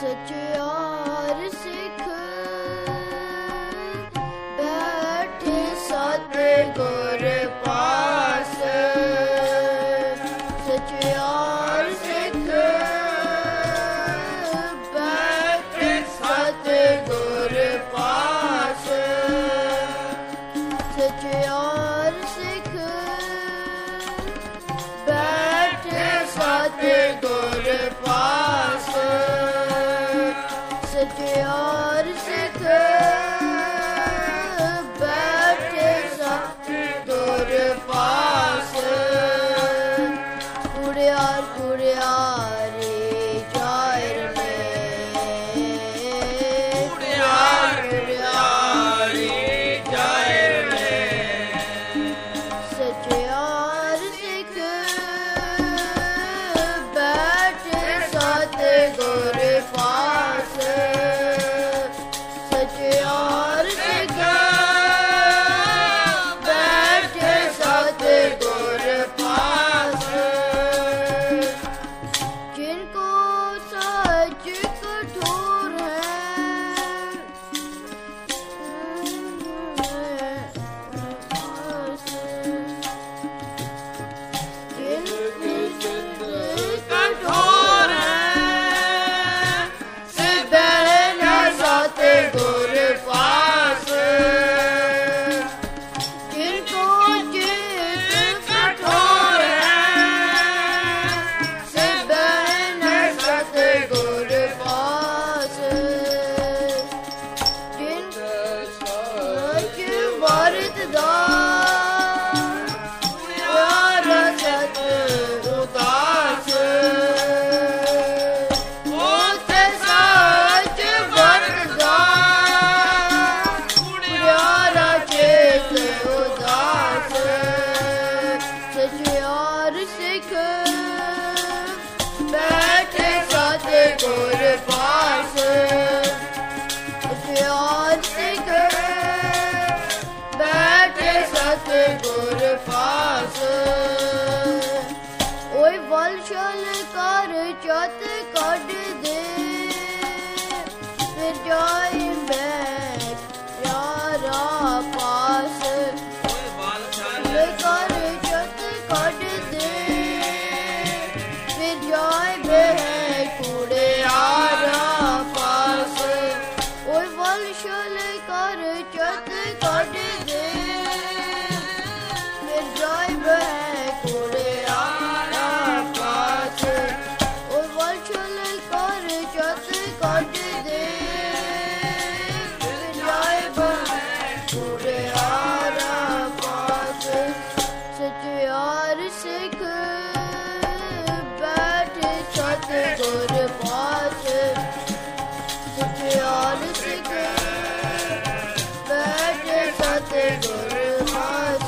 ਸਚਿਆਰ ਸਿੱਖ ਬੈਠੇ ਸਤਿਗੁਰ ਪਾਸ। ਸਚਿਆਰ ਸਿੱਖ ਬੈਠੇ ਸਤਿਗੁਰ ਪਾਸ। ਸਚਿਆਰ ਸਿੱਖ ਬੈਠੇ ਸਤਿਗੁਰ ਪਾਸ। ਸਚਿਆਰ ਸਿੱਖ ਬੈਠੇ ਸਤਿਗੁਰ ਪਾਸ। ਕੁੜਿਆਰ ਕੁੜਿਆਰੀ ਜਾਇਰ ਨੇ। ਕੁੜਿਆਰ ਕੁੜਿਆਰੀ ਜਾਇਰ ਨੇ। ਸਚਿਆਰ ਸਿੱਖ ਬੈਠੇ ਸਤਿਗੁਰ ਪਾਸ। ਸਚਿਆਰ ਸਿੱਖ ਬੈਠੇ ਸਤਿਗੁਰ ਪਾਸ। ਜਿਨ ਕੋ ਸੱਚ ਕਠੋਰ ਹੈ ਜਿਨ ਕਠੋਰ ਹੈ ਸਿਧੇ ਨ ਸਤਿਗੁਰ ਪਾਸ। ਜਿਨ ਕੋ ਚਿਤ ਕਠੋਰ ਹੈ ਸਿਧੇ ਨ ਸਤਿਗੁਰ ਪਾਸ। ਜਿਨ ਸੱਚ ਵਰਤਦਾ ਪਿਆਰ ਸਤ ਉਦਾਸ। ਉਥੇ ਸੱਚ ਵਰਤਦਾ ਪਿਆਰਾ ਚੇਤ ਉਦਾਸ। ਸਚਿਆਰ ਸਿੱਖ ਬੈਠੇ ਸਤਿਗੁਰ ਪਾਸ। ਸਚਿਆਰ ਸਿੱਖ ਬੈਠੇ ਸਤਿਗੁਰ ਪਾਸ। ਓਏ ਵਲ ਛਲ ਕਰ ਚਤ ਕੱਢ ਦੇ ਫਿਰ ਜਾਏ ਮੈਂ ਯਾਰਾ ਪਾਸ। ਛਲ ਕਰ ਚਤ ਕੱਢ ਦੇ ਫਿਰ ਜਾਏ ਮੈਂ ਕੁੜਿਆਰਾ ਪਾਸ। ਓਏ ਵਲ ਛਲ ਕਰ ਚਤ ਕੱਢ ਦੇ ਫਿਰ ਜਾਏ ਮੈਂ ਕੁੜਿਆਰਾ ਪਾਸ। ਓਏ ਵਲ ਛਲ ਕਰ ਚਤ ਕੱਢ ਦੇ ਫਿਰ ਜਾਏ ਮੈਂ ਕੁੜਿਆਰਾ ਪਾਸ। ਸਚਿਆਰ ਸਿੱਖ ਬੈਠੇ ਸਤਿਗੁਰ ਪਾਸ। ਸਚਿਆਰ ਸਿੱਖ ਬੈਠੇ ਸਤਿਗੁਰ ਪਾਸ।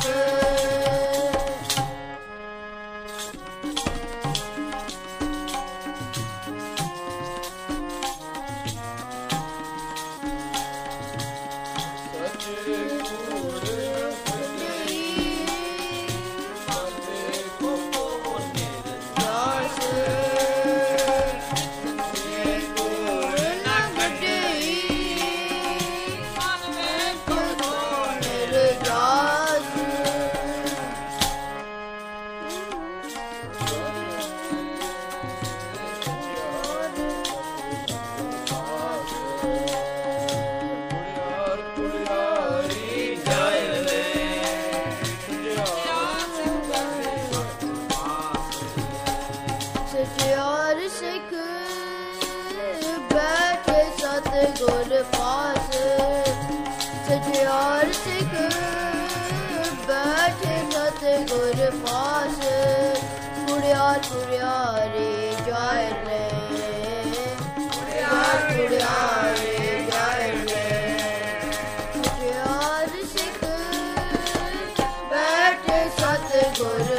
ਸਚਿਆਰ ਸਿੱਖ ਬੈਠੇ ਸਤਿਗੁਰ ਪਾਸ। ਸਚਿਆਰ ਸਿੱਖ ਬੈਠੇ ਸਤਿਗੁਰ ਪਾਸ। ਕੁੜਿਆਰ ਕੁੜਿਆਰੀ ਜਾਇਰ ਨੇ। ਕੁੜਿਆਰ ਕੁੜਿਆਰੀ ਜਾਇਰ ਨੇ। ਸਚਿਆਰ ਸਿੱਖ ਬੈਠੇ ਸਤਿਗੁਰ